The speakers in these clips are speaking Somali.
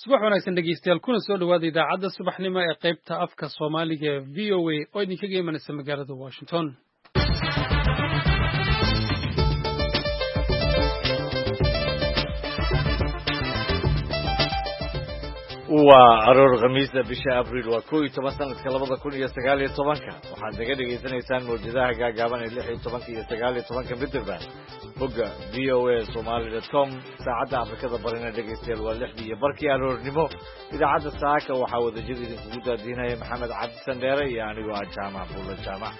subax wanaagsan dhegeystayaal kuna soo dhawaada idaacadda subaxnimo ee qaybta afka Soomaaliga ee VOA oo idinkaga imanaysa magaalada Washington. waa aroor khamiista bisha Abriil waa 12 sanadka 2019 waxaad naga dhageysanaysaan mowjadaha gaagaaban ee 16 iyo 19 midbaa bogga voasomali.com saacadda Afrikada barina dhegeystayaal waa 6 iyo barkii aroornimo idaacadda saaka waxaa wadajir idinkugu daadinaya Maxamed Cabdi Sandheere iyo anigoo ah Jaamac Buulo Jaamac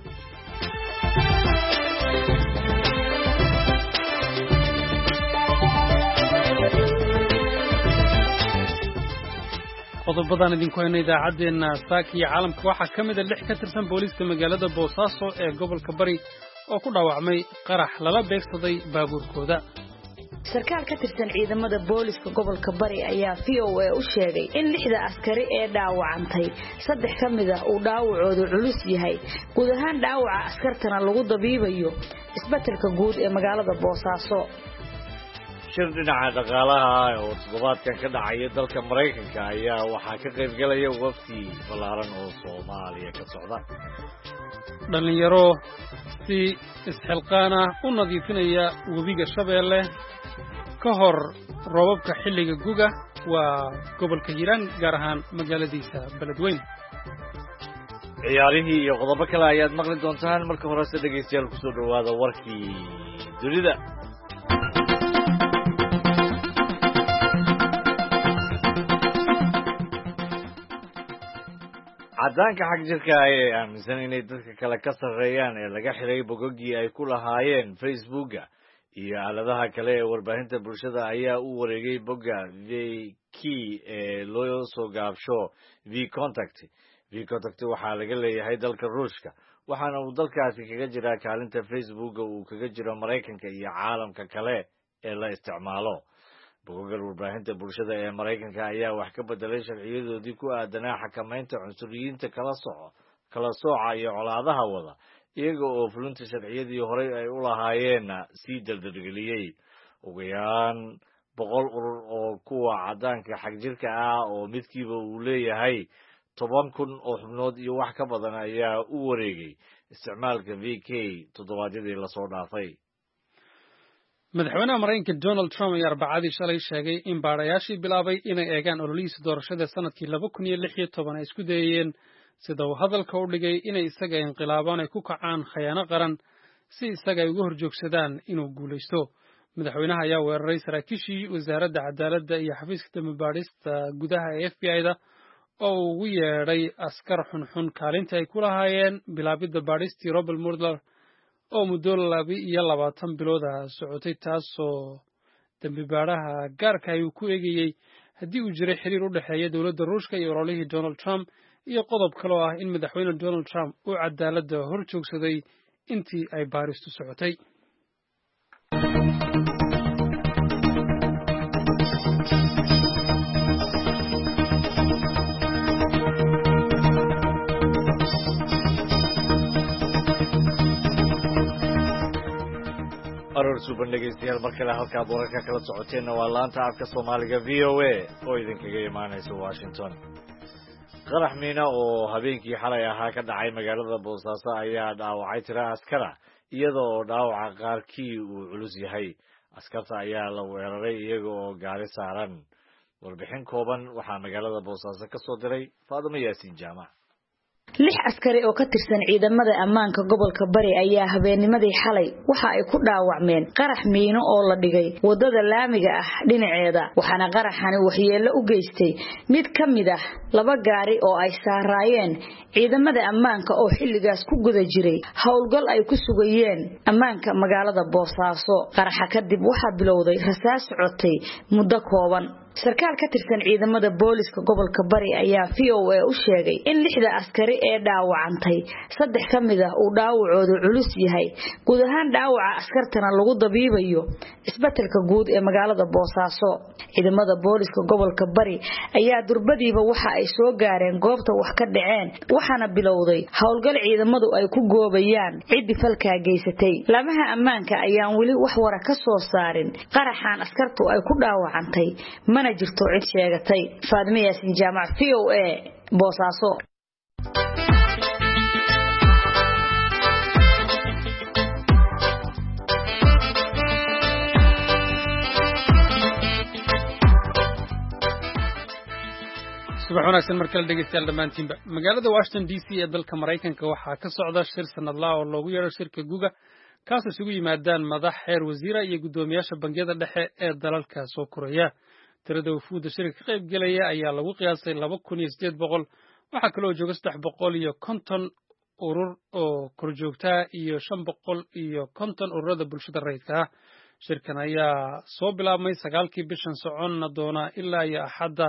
qodobadan idinku hayna idaacadeena saaka iyo caalamka waxaa ka mid ah 6 ka tirsan booliska magaalada Boosaaso ee gobolka Bari oo ku dhaawacmay qarax lala beegsaday baabuurkooda. sarkaal ka tirsan ciidamada booliska gobolka Bari ayaa VOA u sheegay in 6 askari ee dhaawacantay 3 ka mid ah uu dhaawacoodu culus yahay guud ahaan dhaawaca askartana lagu dabiibayo isbitaalka guud ee magaalada Boosaaso. shir dhinaca dhaqaalaha oo toddobaadkan ka dhacaya dalka Mareykanka ayaa waxaa ka qayb galaya wafdi balaaran oo Soomaaliya ka socda. dhalinyaro si isxilqaana u nadiifinaya webiga Shabeelle ka hor roobabka xilliga guga waa gobolka Hiiraan gaar ahaan magaaladiisa Beledweyne. ciyaarihii iyo qodobo kale ayaad maqli doontaan marka hore dhegeystayaal ku soo dhawaada warkii dunida. cadaanka xaq jirka ay aaminsan inay dadka kale ka sareeyaan ee laga xiray bogogii ay ku lahaayeen Facebook iyo aaladaha kale ee warbaahinta bulshada ayaa u wareegay bogga VK ee loo soo gaabsho VKontakte. VKontakte waxaa laga leeyahay dalka Ruushka waxaana uu dalkaasi kaga jiraa kaalinta Facebook uu kaga jiro Mareykanka iyo caalamka kale ee la isticmaalo. bogagga warbaahinta bulshada ee Mareykanka ayaa wax ka bedelay sharciyadoodii ku aadanaa xakamaynta cunsuriyiinta kala sooca iyo colaadaha wada iyaga oo fulinta sharciyadii horey ay u lahaayeen sii daldalgeliyay. ugu yaraan 100 urur oo kuwa cadaanka xaq jirka ah oo midkiiba uu leeyahay 10,000 oo xubnood iyo wax ka badan ayaa u wareegay isticmaalka VK toddobaadyadii la soo dhaafay. madaxweynaha Mareykanka Donald Trump ayaa Arbacadii shalay sheegay in baarayaashii bilaabay inay eegaan ololihiisa doorashada sanadkii 2016 ay isku dayeen sida uu hadalka u dhigay inay isaga inqilaabaan ay ku kacaan khiyaano qaran si isaga ay uga horjoogsadaan inuu guuleysto. madaxweynaha ayaa weeraray saraakiishii wasaaradda cadaaladda iyo xafiiska dambibaadhista gudaha ee FBI-da oo ugu yeedhay askar xunxun kaalinta ay ku lahaayeen bilaabidda baadhistii Robert Mueller oo muddo 22 bilood socotay taasoo dambibaadhaha gaarka ah uu ku eegayay haddii uu jiray xiriir u dhaxeeya dowladda Ruushka iyo ololihii Donald Trump iyo qodob kale oo ah in madaxweyne Donald Trump uu cadaaladda hor joogsaday intii ay baaristu socotay. aroor suban dhegeystayaal mar kale halkaad wararka kala socoteen waa laanta afka Soomaaliga VOA oo idinkaga imaanaysa Washington. qarax miina oo habeenkii xalay ahaa ka dhacay magaalada Boosaaso ayaa dhaawacay tiro askara iyadoo dhaawaca qaarkii uu culus yahay. askarta ayaa la weeraray iyaga oo gaari saaran. warbixin kooban waxaa magaalada Boosaaso ka soo diray Faadimo Yaasiin Jaamac. 6 askari oo ka tirsan ciidamada ammaanka gobolka Bari ayaa habeennimadii xalay waxa ay ku dhaawacmeen qarax miino oo la dhigay wadada laamiga ah dhinaceeda waxaana qaraxani waxyeello u geystay mid ka mid ah 2 gaari oo ay saarayeen ciidamada ammaanka oo xilligaas ku guda jiray howlgal ay ku sugayeen ammaanka magaalada Boosaaso. qaraxa kadib waxa bilowday rasaas socotay muddo kooban. sarkaal ka tirsan ciidamada booliska gobolka Bari ayaa VOA u sheegay in 6 askari ee dhaawacantay 3 ka mid ah uu dhaawacoodu culus yahay guud ahaan dhaawaca askartana lagu dabiibayo isbitaalka guud ee magaalada Boosaaso. ciidamada booliska gobolka Bari ayaa durbadiiba waxa ay soo gaareen goobta wax ka dhaceen waxaana bilowday howlgal ciidamadu ay ku goobayaan cid falka geysatay. lamaha ammaanka ayaan wali wax wara ka soo saarin qaraxan askartu ay ku dhaawacantay mana mana jirto cid sheegatay. Faadimo Yaasin Jaamac VOA Boosaaso. subax wanaagsan markale dhegeystayaal dhammaantiinba magaalada Washington DC ee dalka Mareykanka waxaa ka socda shir sanadlaha oo loogu yeero shirka guga kaas isugu yimaadaan madax xeer wasiira iyo guddoomiyaasha bangiyada dhexe ee dalalka soo koraya tirada wufuudda shirka ka qayb galaya ayaa lagu qiyaasay 2800 waxaa kaloo jooga 350 urur oo korjoogta iyo 550 ururada bulshada rayidka ah shirkan ayaa soo bilaabmay 9kii bishan soconna doona ilaa iyo Axadda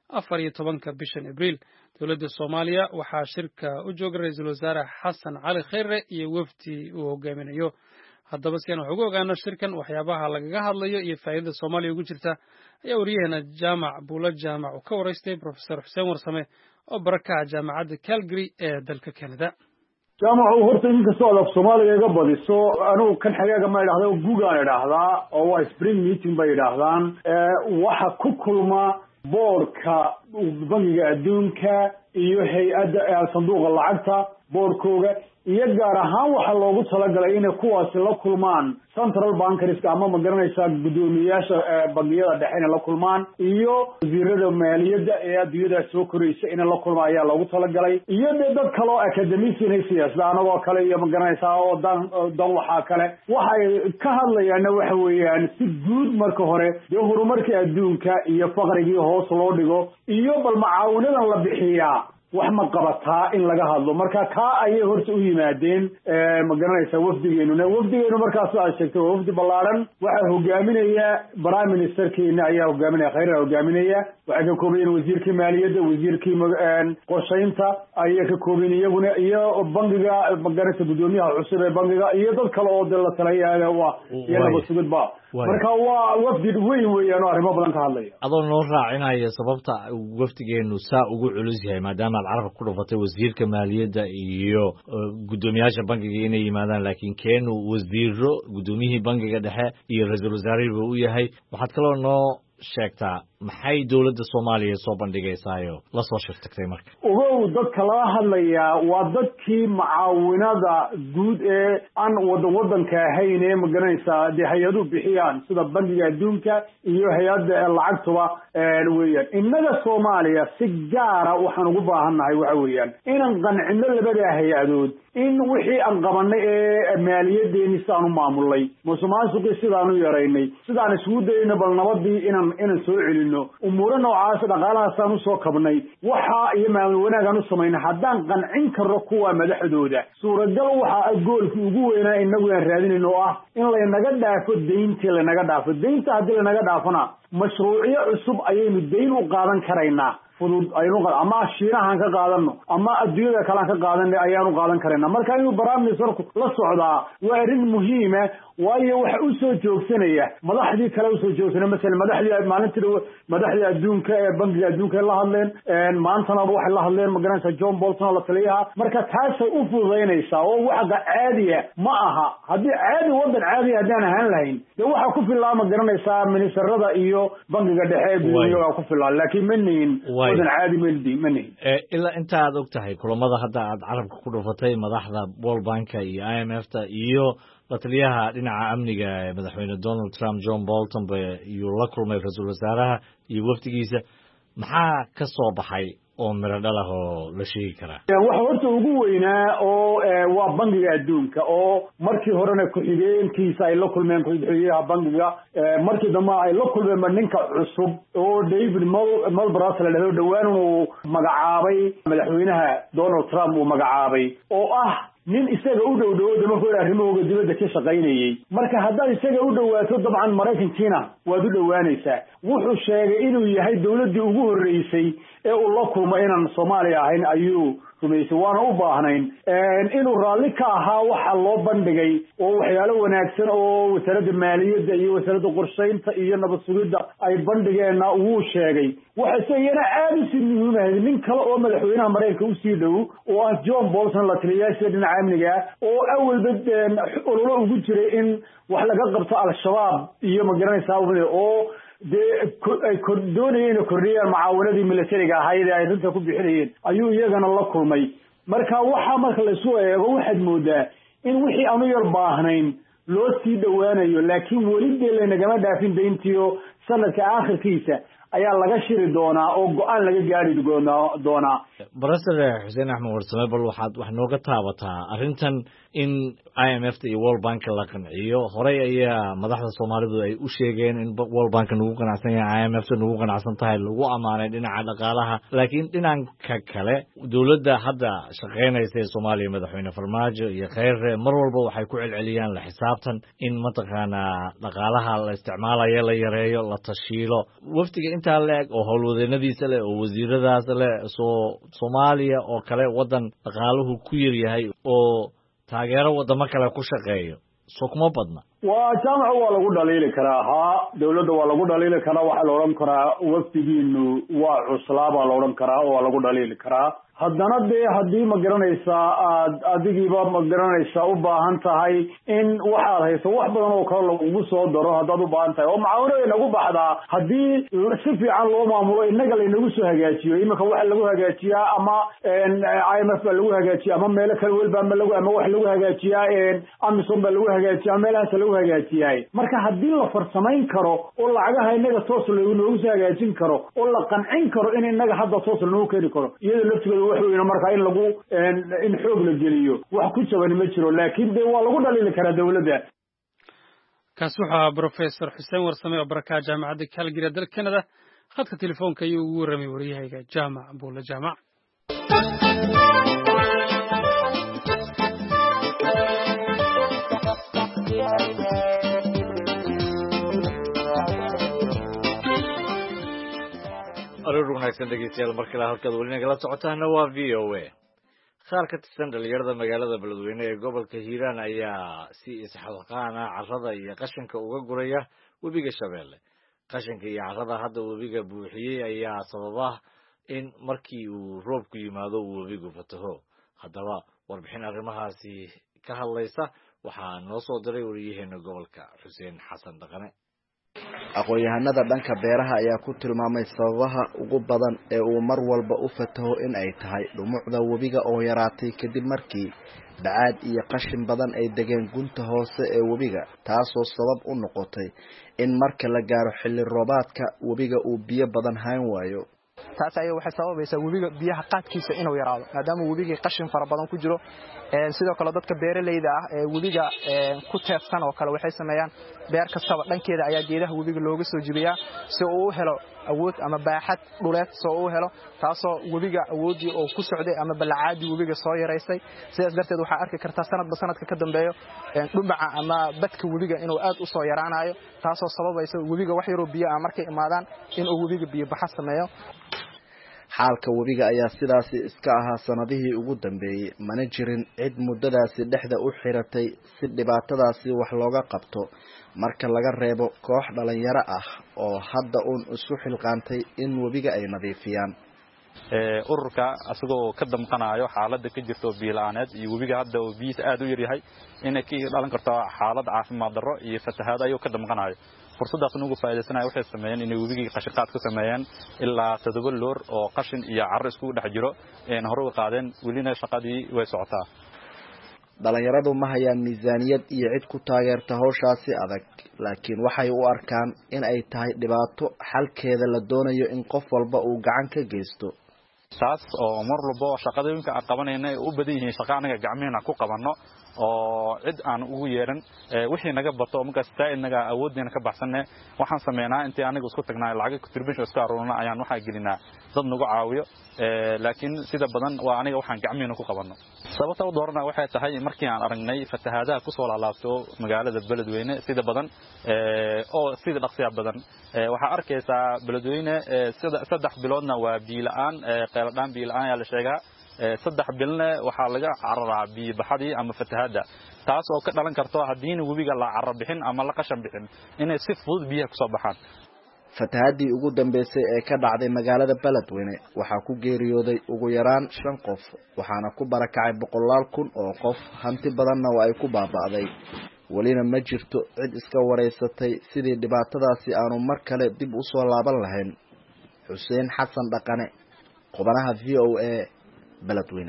14 bishan Abriil dawladda Soomaaliya waxaa shirka u jooga ra'iisul wasaare Xasan Cali Khayre iyo wafdi uu hogaaminayo haddaba si aan wax uga ogaano shirkan waxyaabaha lagaga hadlayo iyo faa'iidada Soomaaliya ugu jirta ayaa wariyaheena Jaamac Buula Jaamac oo ka waraystay Professor Xuseen Warsame oo baraka jaamacadda Calgary ee dalka Canada jaamac horta in kastoo af Soomaaliga iga badiso anigu kan xagaaga ma idhaahdo gugaan idhaahdaa oo waa spring meeting bay idhaahdaan waxa ku kulma boorka bangiga adduunka iyo hay'adda sanduuqa lacagta boorkooga iyo gaar ahaan waxa loogu talagalay inay kuwaasi la kulmaan central bankers ama magaranaysa guddoomiyaasha bangiyada dhexe inay la kulmaan iyo wasiirada maaliyadda ee adduunyada soo koraysa inay la kulmaan ayaa loogu talagalay iyo dad kale oo academician ay siyaasada anagoo kale iyo magaranaysa oo dan waxa kale waxay ka hadlayaan waxa weeyaan si guud marka hore dee horumarka adduunka iyo faqrigii hoos loo dhigo iyo bal macaawinadan la bixiyaa wax ma qabataa in laga hadlo marka ka ayay horta u yimaadeen ma garanaysa wafdigeenu markaas ay sheegtay wafdi ballaaran waxa hogaaminaya prime ministerkeena ayaa hogaaminaya Khayre hogaaminaya waxa ka kooban wasiirka maaliyadda wasiirkii qorshaynta ayaa ka kooban iyaguna iyo bangiga ma garanaysa guddoomiyaha cusub ee bangiga iyo dad kale oo la taliyay waa iyada sugudba marka waa wafdi weyn weeyaan oo arrimo badan ka hadlaya adoo noo raacinaya sababta wafdigeenu saa ugu culus yahay maadaama carabka ku dhufatay wasiirka maaliyadda iyo guddoomiyaasha bangiga inay yimaadaan laakiin keenu wasiiro guddoomiyihii bangiga dhexe iyo ra'iisul wasaarihiiba u yahay waxaad kaloo noo sheegtaa maxay dawladda Soomaaliya soo bandhigaysaayo la soo shirtagtay marka ogow dadka la hadlaya waa dadkii macaawinada guud ee aan wadanka ahayn ee magaranaysa hay'adu bixiyaan sida bangiga adduunka iyo hay'adda lacagtuba weeyaan innaga Soomaaliya si gaar ah waxaan ugu baahannahay waxa weeyaan inaan qancino labada hay'adood in wixii aan qabanay ee maaliyadeeni saan u maamulay musuqmaasuqii sidaan u yaraynay sidaan isugu dayno bal nabadii inaan soo celino umuuro noocaas dhaqaalahaasaan u soo kabnay waxa iyo maamul wanaagan u samaynay haddaan qancin karno kuwa madaxdooda suuragal waxa goolkii ugu weynaa inagu aan raadinayno oo ah in laynaga dhaafo deynta haddii laynaga dhaafona mashruucyo cusub ayaynu deyn u qaadan karaynaa fudud aynu ama shiinahan ka qaadano ama adduunyada kale ka qaadanay ayaanu qaadan karayna marka inuu barnaamijku la socdaa waa arrin muhiim ah waayo waxa uu soo joogsanaya madaxdii kale uu soo joogsanay mesela madaxdii adduunka ee bangiga adduunka la hadleen maantana waxay la hadleen magaranaysa John Bolton la taliyaha marka taas ay u fududeynaysaa oo waxa caadiya ma aha haddii caadi wadan caadi hadaan ahaan lahayn dee waxa ku filan magaranaysa ministerada iyo bangiga dhexe biyo ku filan laakiin manin wadan caadi manin ila inta aad ogtahay kulamada hadda aad carabka ku dhufatay madaxda World Bank iyo IMF ta iyo la taliyaha dhinaca amniga madaxweyne Donald Trump John Bolton iyo la kulmay ra'iisul wasaaraha iyo wafdigiisa maxaa ka soo baxay oo miro dhalaha oo la sheegi karaa waxa horta ugu weynaa oo waa bangiga adduunka oo markii horena ku xigeenkiisa ay la kulmeen ku-xigeenka bangiga markii dambe ay la kulmeen ninka cusub oo David Malpass la dhaho dhawaan uu magacaabay madaxweynaha Donald Trump uu magacaabay oo ah nin isaga u dhow markuu arrimahooda dibadda ka shaqaynayay marka haddaad isaga u dhawaato dabcan Mareykankiina waad u dhawaanaysaa wuxuu sheegay inuu yahay dawladdii ugu horeysay ee uu la kulmay inaan Soomaaliya ahayn ayuu rumaysay waana u baahnayn inuu raalli ka ahaa waxa loo bandhigay oo waxyaalo wanaagsan oo wasaaradda maaliyadda iyo wasaaradda qorshaynta iyo nabad sugidda ay bandhigeena uu sheegay waxa iyana aad u muhiim nin kale oo madaxweynaha Mareykanka u sii dhow oo ah John Bolton la taliyaasha dhinaca amniga oo awalba ololo ugu jiray in wax laga qabto al-shabaab iyo magaranaysa oo ay doonayeen inay kordhiyaan mucaawanadii militariga ahayd ee ay runta ku bixinayeen ayuu iyagana la kulmay marka waxa marka la isu eego waxaad moodaa in wixii aanu yar baahnayn loo sii dhawaanayo laakiin weli dee laynagama dhaafin dayntiyo sanadka aakhirkiisa ayaa laga shiri doonaa oo go-aan laga gaari doonaa Professor Xuseen Axmed Warsame bal wax nooga taabataa arrintan in IMF iyo World Bank la qanciyo horey ayaa madaxda Soomaalidu ay u sheegeen in World Bank ugu qanacsan yahay IMF ugu qanacsan tahay lagu amaanay dhinaca dhaqaalaha laakiin dhinaca kale dawladda hadda shaqeynaysa ee Soomaaliya madaxweyne Farmaajo iyo Khayre mar walba waxay ku celceliyaan la xisaabtan in mataqaana dhaqaalaha la isticmaalayo la yareeyo la tashiilo waftiga inta leeg oo howlwadeennadiisa leh oo wasiiradaas leh Soomaaliya oo kale wadan dhaqaaluhu ku yar yahay oo taageero wadamo kale ku shaqeeyo soo kuma badna waa jaamacu waa lagu dhaliili karaa dawladda waa lagu dhaliili karaa waxaa la odhan karaa wafdigiinu waa cuslaabaa la odhan karaa oo waa lagu dhaliili karaa haddana dee haddii ma garanaysaa aad adigiiba ma garanaysaa u baahan tahay in waxaad hayso wax badan oo kale lagugu soo daro haddaad u baahan tahay oo mucaawano inagu baxdaa haddii si fiican loo maamulo innaga laynagu soo hagaajiyo iminka waxa lagu hagaajiyaa ama IMF baa lagu hagaajiya ama meelo kale welba ama waxa lagu hagaajiyaa Amazon baa lagu hagaajiyaa meelahaas lagu hagaajiyaa marka haddii la farsamayn karo oo lacagaha innaga toos loogu soo hagaajin karo oo la qancin karo in innaga hadda toos loogu keeni karo iyada laftigeeda wuxuu markaa in lagu in xoog la geliyo wax ku jaban ma jiro laakiin de waa lagu dhaliili karaa dawladda kaas waxa Professor Xuseen Warsame oo baraka jaamacadda Calgary dalka Canada khadka telefoonka ayuu ugu waramay wariyahayga Jaamac Buule Jaamac aroor wanaagsan dhegeystayaal markale halkaad weli nagala socotaana waa VOA qaar ka tirsan dhalinyarada magaalada Beledweyne ee gobolka Hiiraan ayaa si isxilqaan ah carrada iyo qashinka uga guraya webiga Shabeelle qashinka iyo carrada hadda webiga buuxiyay ayaa sababa in markii uu roobku yimaado uu webigu fataho haddaba warbixin arrimahaasi ka hadlaysa waxaa noo soo diray wariyaheena gobolka Xuseen Xasan Dhaqane aqoon-yahanada dhanka beeraha ayaa ku tilmaamay sababaha ugu badan ee uu mar walba u fataho in ay tahay dhumucda webiga oo yaraatay kadib markii bacaad iyo qashin badan ay degeen gunta hoose ee webiga taasoo sabab u noqotay in marka la gaaro xilli roobaadka webiga uu biyo badan hayn waayo taas ayaa waxay sababaysaa webiga biyaha qaadkiisa inuu yaraado maadaama webiga qashin fara badan ku jiro sidoo kale dadka beeralayda ah ee webiga ku teedsan oo kale waxay sameeyaan beer kastaba dhankeeda ayaa geedaha webiga looga soo jibiyaa si uu u helo awood ama baaxad dhuleed soo u helo taasoo webiga awoodii oo ku socday ama balacaadii webiga soo yaraysay sidaas darteed waxaa arki kartaa sanadba sanadka ka dambeeyo dhumaca ama badka webiga inuu aad u soo yaraanayo taasoo sababaysa webiga wax yaroo biyo ah markay imaadaan inuu webiga biyo baxa sameeyo xaalka webiga ayaa sidaasi iska ahaa sanadihii ugu dambeeyey mana jirin cid muddadaasi dhexda u xiratay si dhibaatadaasi wax looga qabto marka laga reebo koox dhalinyaro ah oo hadda uun isu xilqaantay in webiga ay nadiifiyaan ururka asagoo ka damqanayo xaaladda ka jirto biilaaneed iyo webiga hadda oo biyihiisa aad u yaryahay inay ka dhalan karto xaalad caafimaad darro iyo fatahaad ayuu ka damqanayo fursadaas ugu faa'iideysanay waxay sameeyeen inay webiga qashin qaad ka sameeyeen ilaa 7 loor oo qashin iyo carro isku dhex jiro hore u qaadeen welina shaqadii way socotaa dhalinyaradu ma hayaan miisaaniyad iyo cid ku taageerta hawshaasi adag laakiin waxay u arkaan in ay tahay dhibaato xalkeeda la doonayo in qof walba uu gacan ka geysto taas oo mar walba shaqadooyinka aan qabanayna u badan yihiin shaqo anaga gacmeena ku qabanno oo cid aan ugu yeeran wixii naga bato markaas taa inaga awoodina ka baxsanay waxaan sameeynaa intii aniga isku tagnaa lacag contribution iska aroorna ayaan waxa gelinaa dad nagu caawiyo laakiin sida badan waa aniga waxaan gacmeena ku qabanno sababta u doorana waxay tahay markii aan aragnay fatahaadaha ku soo laalaabto magaalada Beledweyne sida badan oo sida dhaqsiya badan waxa arkaysaa Beledweyne 3 biloodna waa biilaan qeeladaan biilaan ayaa la sheegaa 3 bilna waxa laga cararaa biyo baxadii ama fatahaada taas oo ka dhalan karto hadii webiga la carro bixin ama la qashan bixin inay si fudud biyaha ku soo baxaan fatahaadii ugu dambeysay ee ka dhacday magaalada Beledweyne waxa ku geeriyooday ugu yaraan 5 qof waxaana ku barakacay 100,000 oo qof hanti badanna waa ay ku baaba'day welina ma jirto cid iska wareysatay sidii dhibaatadaasi aanu mar kale dib u soo laaban lahayn. xuseen xasan dhaqane, qubanaha VOA, beledweyne.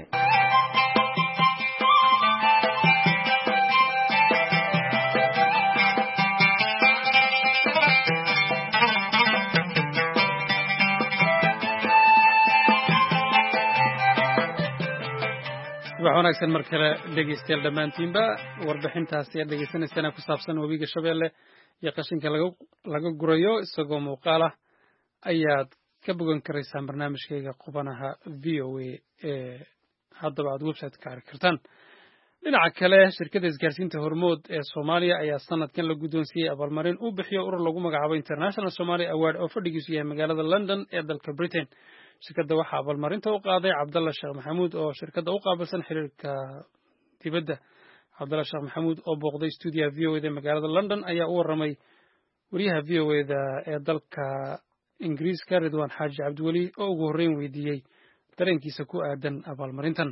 wanaagsan mar kale dhegeystayaal dhammaantiinba warbixintaasi aad dhegeysanaysaan ku saabsan webiga Shabeelle iyo qashinka laga gurayo isagoo muuqaal ah ayaad ka bogan karaysaan barnaamijkayga qubanaha VOA ee haddaba aad website ka arki kartaan. dhinaca kale shirkadda isgaarsiinta Hormuud ee Soomaaliya ayaa sanadkan la guddoonsiiyey abaalmarin uu bixiyo urur lagu magacaabo International Somali Award oo fadhigiisu yahay magaalada London ee dalka Britain. shirkadda waxaa abaalmarinta u qaaday Cabdalla Sheekh Maxamuud oo shirkadda u qaabilsan xiriirka dibadda. Cabdalla Sheekh Maxamuud oo booqday stuudiyaha VOA ee magaalada London ayaa u waramay wariyaha VOA ee dalka Ingiriiska Ridwaan Xaaji Cabdiweli oo ugu horreyn weydiiyey dareenkiisa ku aadan abaalmarintan.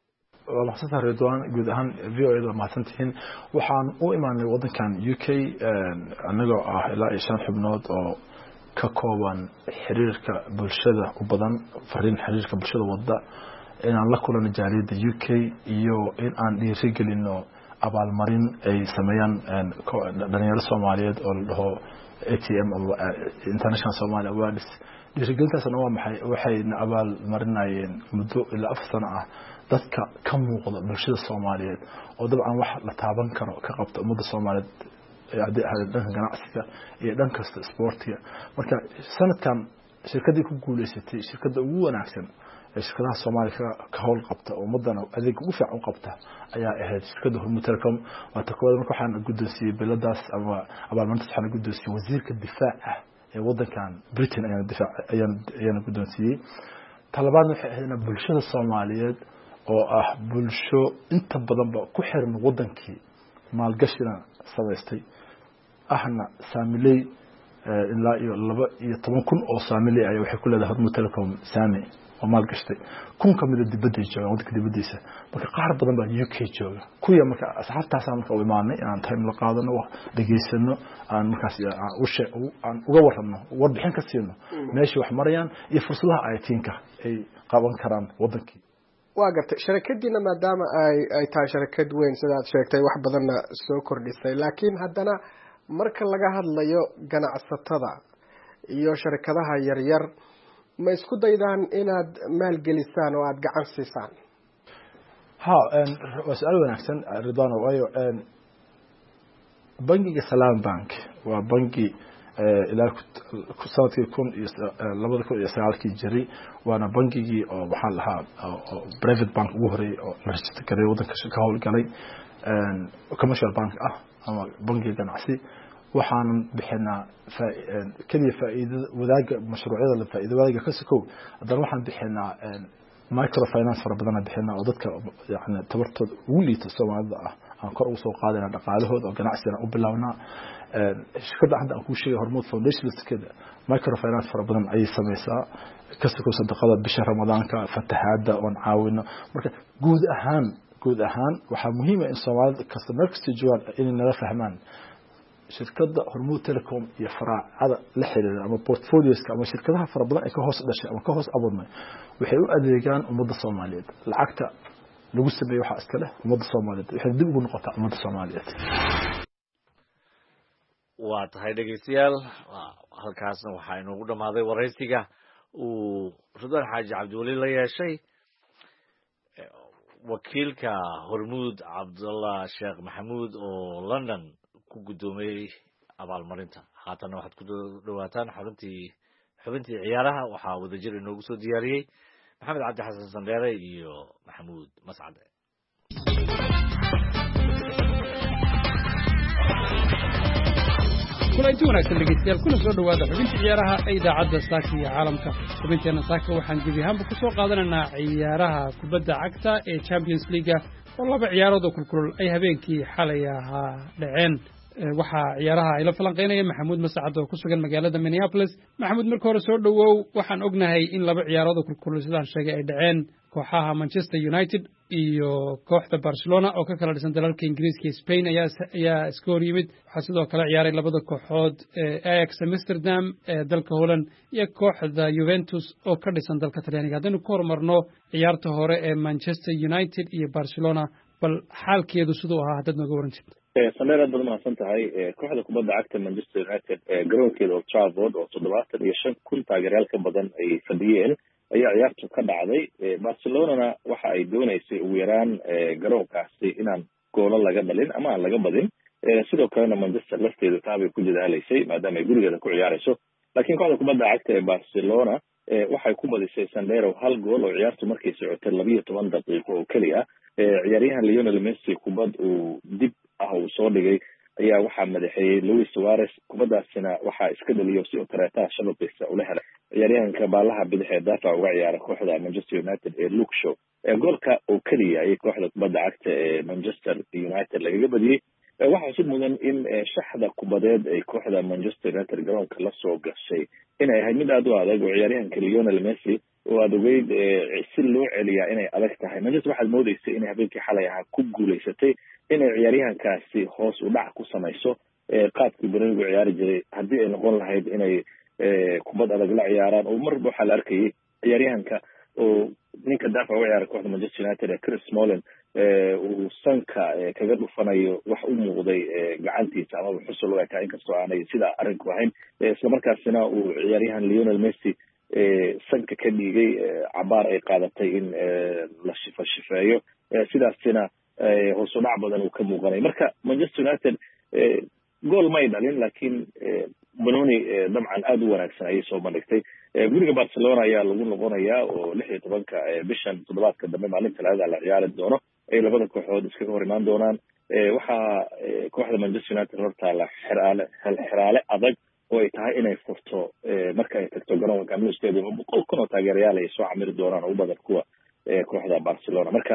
waa maxsan Ridwaan guud ahaan VOA da mahadsantihiin. waxaan u imaanay wadankan UK anagoo ah ilaa 5 xubnood oo ka kooban xiriirka bulshada u badan fariin xiriirka bulshada wadda inaan la kulano jaaliyadda UK iyo in aan dhiirigelino abaalmarin ay sameeyaan dhalinyaro Soomaaliyeed oo la dhaho ATM International Somali Awards. dhiirigelintaasna waa maxay? waxayna abaalmarinayeen muddo ilaa 4 sano ah dadka ka muuqda bulshada Soomaaliyeed oo dabcan wax la taaban karo ka qabta ummadda Soomaaliyeed dhanka ganacsiga iyo dhan kasta sportiga. marka sanadkan shirkadii ku guuleysatay shirkadda ugu wanaagsan ee shirkadaha Soomaaliya ka howl qabta oo ummadana adeeg ugu fiican u qabta ayaa ahayd shirkadda Hormuud Telecom. waa takooda marka waxaan guddoonsiiyey biladaas ama abaalmarintaas waxaan guddoonsiiyey wasiirka difaaca ee wadankan Britain ayaan guddoonsiiyey. talabaadna waxay ahayd bulshada Soomaaliyeed oo ah bulsho inta badan ku xiran wadankii maalgashina sameystay ahna saamiley ilaa iyo 12,000 oo saamiley ay waxay ku leedahay Hormuud Telecom saami oo maalgashtay 1,000 kamid ah dibadda jooga wadanka dibadiisa. marka qaar badan baa UK jooga kuya marka asxaabtaas aan marka u imaanay inaan time la qaadano wax dhageysano aan markaas aan uga warramo warbixin ka siino meeshii wax marayaan iyo fursadaha ay tiinka ay qaban karaan wadankii. waa gartay shirkadiina maadaama ay tahay shirkad weyn sidaad sheegtay wax badanna soo kordhisay laakiin haddana marka laga hadlayo ganacsatada iyo shirkadaha yaryar ma isku daydaan inaad maalgelisaan oo aad gacan siisaan? waa su'aal wanaagsan Ridwaan. waayo bangiga Salaam Bank waa bangi ilaa sanadkii 2009 jiray waana bangigii oo waxaa lahaa private bank ugu horeeyay oo la register garay wadanka ka howlgalay commercial bank ah ama bangi ganacsi. waxaan bixinaa kaliya faa'iido wadaaga mashruucyada la faa'iido wadaaga ka sokow haddana waxaan bixinaa microfinance fara badan bixinaa oo dadka yani tabartooda ugu liita Soomaalida ah aan kor ugu soo qaadana dhaqaalahooda oo ganacsiga u bilawnaa. shirkadda hadda aan ku sheegay Hormuud Foundation shirkadda microfinance fara badan ay sameysaa ka sokow sadaqada bisha Ramadaanka fatahaada oo caawino. marka guud ahaan waxaa muhiim ah in Soomaalida customer joogan inay nala fahmaan shirkadda Hormuud Telecom iyo faraacada la xiriira ama portfolioska ama shirkadaha fara badan ay ka hoos dhashay ama ka hoos abuurmay waxay u adeegaan ummadda Soomaaliyeed. lacagta lagu sameeyo waxa iska leh ummadda Soomaaliyeed waxay dib ugu noqotaa ummadda Soomaaliyeed. waa tahay dhegeystayaal halkaasna waxaa inoogu dhamaaday waraysiga uu Ridwaan Xaaji Cabdiweli la yeeshay wakiilka Hormuud Cabdalla Sheekh Maxamuud oo London ku guddoomiyey abaalmarinta. haatan waxaad ku dhawaataan xubintii ciyaaraha waxaa wadajir inoogu soo diyaariyey Maxamed Cabdi Xasan Sandheere iyo Maxamuud Mascade. kulanti wanaagsan dhegeystayaal kuna soo dhawaada xubintii ciyaaraha ee idaacadda Saaka iyo Caalamka. xubinteena Saaka waxaan gebi ahaanba ku soo qaadanaynaa ciyaaraha kubadda cagta ee Champions League oo 2 ciyaarood oo kulkulul ay habeenkii xalay ahaa dhaceen. waxaa ciyaaraha ay la falanqeynaya maxamuud masacad oo ku sugan magaalada Minneapolis. Maxamuud, marka hore soo dhawow. Waxaan ognahay in laba ciyaarood oo kulkulay sidaan sheegay ay dhaceen kooxaha Manchester United iyo kooxda Barcelona oo ka kala dhisan dalalka Ingiriiska iyo Spain ayaa iska hor yimid. waxaa sidoo kale ciyaaray labada kooxood Ajax Amsterdam ee dalka Holland iyo kooxda Juventus oo ka dhisan dalka Talyaaniga. haddaynu ku horumarno ciyaarta hore ee Manchester United iyo Barcelona, bal xaalkeedu siduu ahaa haddaad nooga waran jirto. sameer aad baad mahadsan tahay. kooxda kubadda cagta Manchester United garoonkeeda Old Trafford oo 75,000 taageerayaal ka badan ay fadhiyeen ayaa ciyaartu ka dhacday. Barcelona waxa ay doonaysay ugu yaraan garoonkaasi inaan goolo laga dhalin ama aan laga badin. sidoo kalena Manchester lafteedu taabay ku jadaalaysay maadaama ay gurigeeda ku ciyaarayso. laakiin kooxda kubadda cagta ee Barcelona waxay ku badisay Sandero 1 gool oo ciyaartu markay socotay 12 daqiiqo oo kaliya. ciyaaryahan Lionel Messi kubad uu dib uu soo dhigay ayaa waxaa madaxeeyay Luis Suarez. kubadaasina waxaa iska dhaliyo si opereeta shababkiisa ula helay ciyaaryahanka baalaha bidix ee daafac uga ciyaara kooxda Manchester United ee Luke Shaw. goolka oo kaliya ay kooxda kubadda cagta ee Manchester United lagaga badiyay. waxaa xusid mudan in shaxda kubadeed ay kooxda Manchester United garoonka la soo gashay inay ahayd mid aad u adag oo ciyaaryahanka Lionel Messi oo aad ogeyd si loo celiyaa inay adag tahay. Manchester waxaad moodaysay inay habeenkii xalay ahaa ku guulaysatay inay ciyaaryahankaasi hoos u dhac ku samayso qaabkii Bernabeu ciyaari jiray. haddii ay noqon lahayd inay kubad adag la ciyaaraan oo marba waxaa la arkayay ciyaaryahanka oo ninka daafac uga ciyaara kooxda Manchester United ee Chris Smalling uu sanka kaga dhufanayo wax u muuqday gacantiisa ama xusul u ekaa inkastoo aanay sida arinku ahayn. isla markaasina uu ciyaaryahan Lionel Messi sanka ka dhigay cabaar ay qaadatay in la shifeeyo. sidaasina hoos u dhac badan uu ka muuqanay. marka Manchester United gool may dhalin laakiin Benoni dabcan aad u wanaagsan ayay soo bandhigtay. guriga Barcelona ayaa lagu noqonayaa oo 16 bishan toddobaadka dambe maalinta Talaadada la ciyaari doono ay labada kooxood iskaga hor imaan doonaan. waxaa kooxda Manchester United horta la xiraale adag oo ay tahay inay furto marka ay tagto garoonka Camp Nou Stadium 100,000 oo taageerayaal ay soo camiri doonaan oo badan kuwa kooxda Barcelona. marka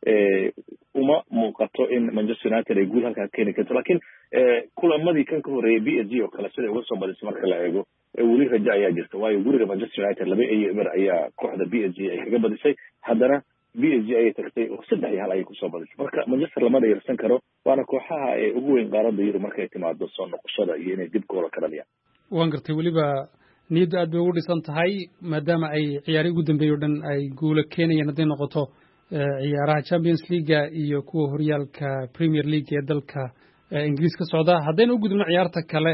uma muuqato in Manchester United ay guul halkaa keeni karto. laakiin kulamadii kan ka horeeyay PSG oo kale sida uga soo badisay marka la eego weli rajo ayaa jirta. waayo guriga Manchester United 2-0 ayaa kooxda PSG ay kaga badisay. haddana PSG ayay tagtay oo 3-1 ayay kusoo badisay. marka Manchester lama dheersan karo. waana kooxaha ugu weyn qaaradda Yurub markay timaado soo noqoshada iyo inay dib goola ka dhaliyaan. waan gartay weliba niyadda aad bay ugu dhisan tahay maadaama ay ciyaarihii ugu dambeeyay oo dhan ay guula keenayeen hadday noqoto ciyaaraha Champions League iyo kuwa horyaalka Premier League ee dalka Ingiriiska ka socda. haddaynu u gudubno ciyaarta kale,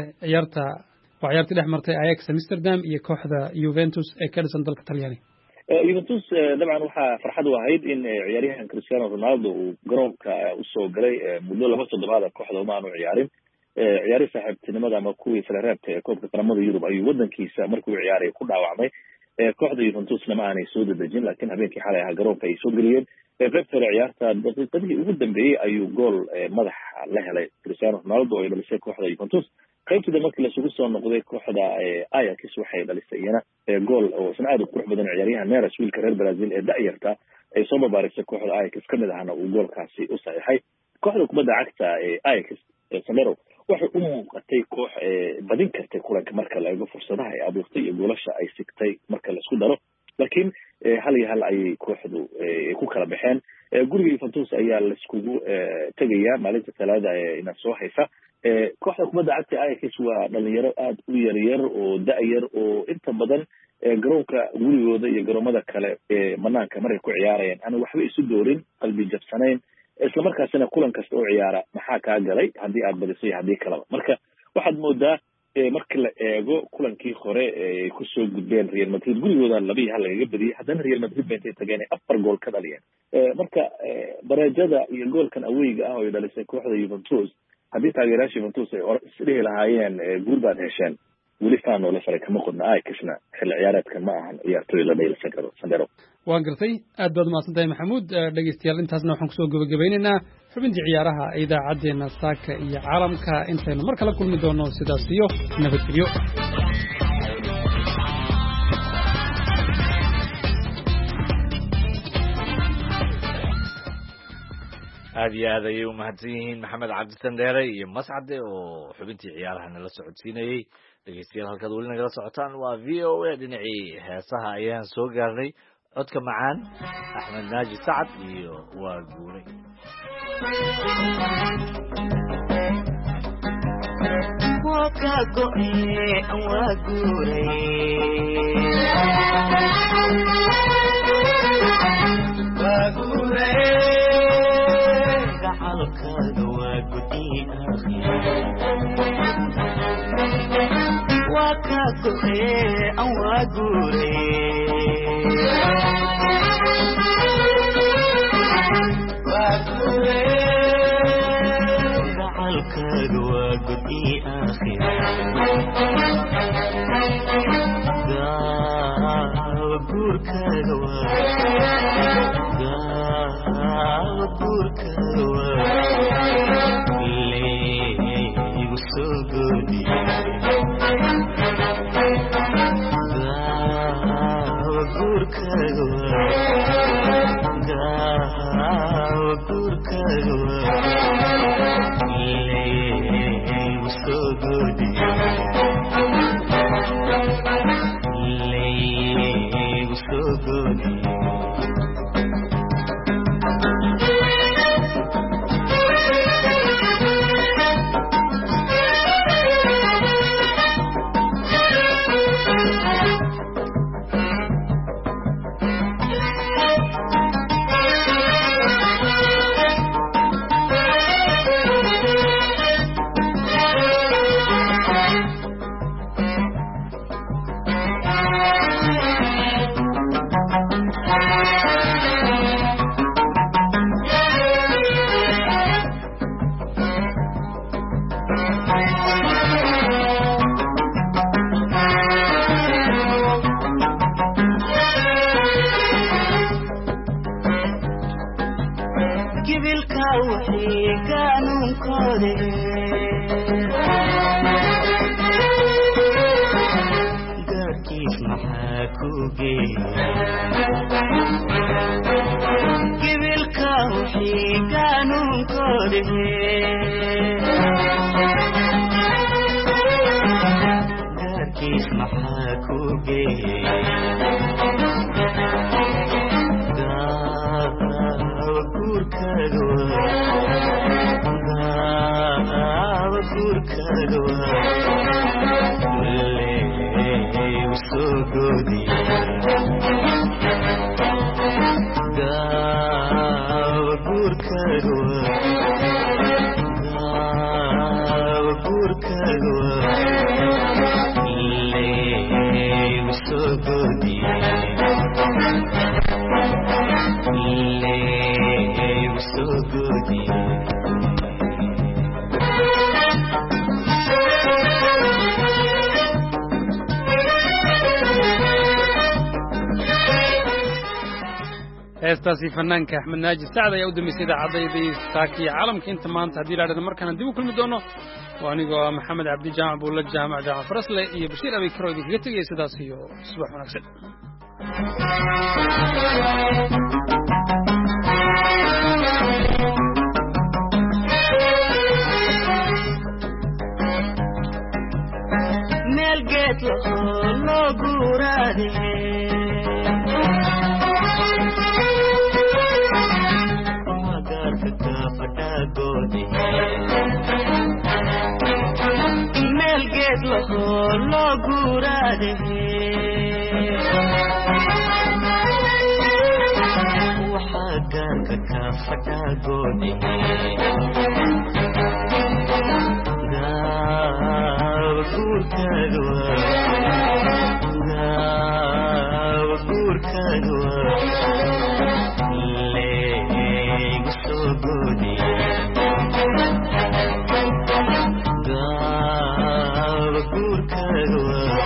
waa ciyaartii dhex martay Ajax Amsterdam iyo kooxda Juventus ee ka dhisan dalka Talyaaniga. Juventus dabcan waxaa farxad u ahayd in ciyaaryahan Cristiano Ronaldo uu garoonka u soo galay muddo 2 toddobaad kooxda uma aanu ciyaarin. ciyaari saaxiibtinimada ama kuwii isla reebta ee koobka qaramada Yurub ayuu wadankiisa markuu ciyaaray ku dhaawacmay. kooxda Juventus lama aanay soo dadajin laakiin habeenkii xalay ahaa garoonka ay soo geliyeen. qaybta ciyaarta daqiiqadii ugu dambeeyay ayuu gool madaxa la helay Cristiano Ronaldo oo ay dhalisay kooxda Juventus. qaybtii markii la isugu soo noqday kooxda Ajax waxay dhalisay iyana gool oo isna aad u qurux badan ciyaaryahan Neres wiilka reer Brazil ee da'yarta ay soo barbaarisay kooxda Ajax kamid ahna uu goolkaasi u saxiixay. kooxda kubadda cagta ee Ajax Sandero waxay u muuqatay koox badin kartay kulanka marka la eego fursadaha ay abuurtay iyo goolasha ay sigtay marka la isku daro. laakiin hal iyo hal ayay kooxdu ku kala baxeen. guriga Juventus ayaa la iskugu tagayaa maalinta Talaadada ina soo haysa. kooxda kubadda cagta Ajax waa dhalinyaro aad u yaryar oo da'yar oo inta badan garoonka gurigooda iyo garoomada kale banaanka markay ku ciyaarayaan aan waxba isu doorin, qalbi jabsanayn, isla markaasina kulan kasta oo ciyaara maxaa kaa galay haddii aad badisay haddii kalaba. marka waxaad moodaa marka la eego kulankii hore ay ku soo gudbeen Real Madrid gurigooda 2-1 lagaga badiyay. haddana Real Madrid bay intay tageen 4 gool ka dhaliyeen. marka bareejada iyo goolkan aweyga ah oo ay dhalisay kooxda Juventus haddii taageerayaasha Juventus ay isdhihi lahaayeen guul baad hesheen weli faan oo la faray kama qodna Ajaxna xilli ciyaareedkan ma ahan ciyaartooy la dheelsan karo. Sandero waan gartay aad baad mahadsan tahay Maxamuud. dhegeystayaal intaasna waxaan kusoo gabagabeynaynaa xubintii ciyaaraha idaacadeena saaka iyo caalamka. intaynu mar kale kulmi doono sidaas iyo nabadgelyo. aad iyo aad ayay u mahadsan yihiin maxamed cabdisan dheere iyo mascade oo xubintii ciyaaraha nala socodsiinayey. dhegeystayaal halkaad weli nagala socotaan waa v o a. dhinacii heesaha ayaan soo gaarnay. codka macaan axmed naaji sacad iyo waa guuray. heestaasi fanaanka axmed naaji sacad ayaa u dambeysay idaacaddaydii saakiya caalamka inta maanta haddii la dhahdo markaan dib u kulmi doono waa anigoo ah maxamed cabdi jaamac buulla jaamac jaamac farasle iyo bashiir abikaro idinkaga tegaya sidaas iyo subax wanaagsan. meel geed loo guuraade meel geed loo guuraade waxaa gaarka ka fadhaagoode gaawa guurkaaga leegu soo goode gaawa guurkaaga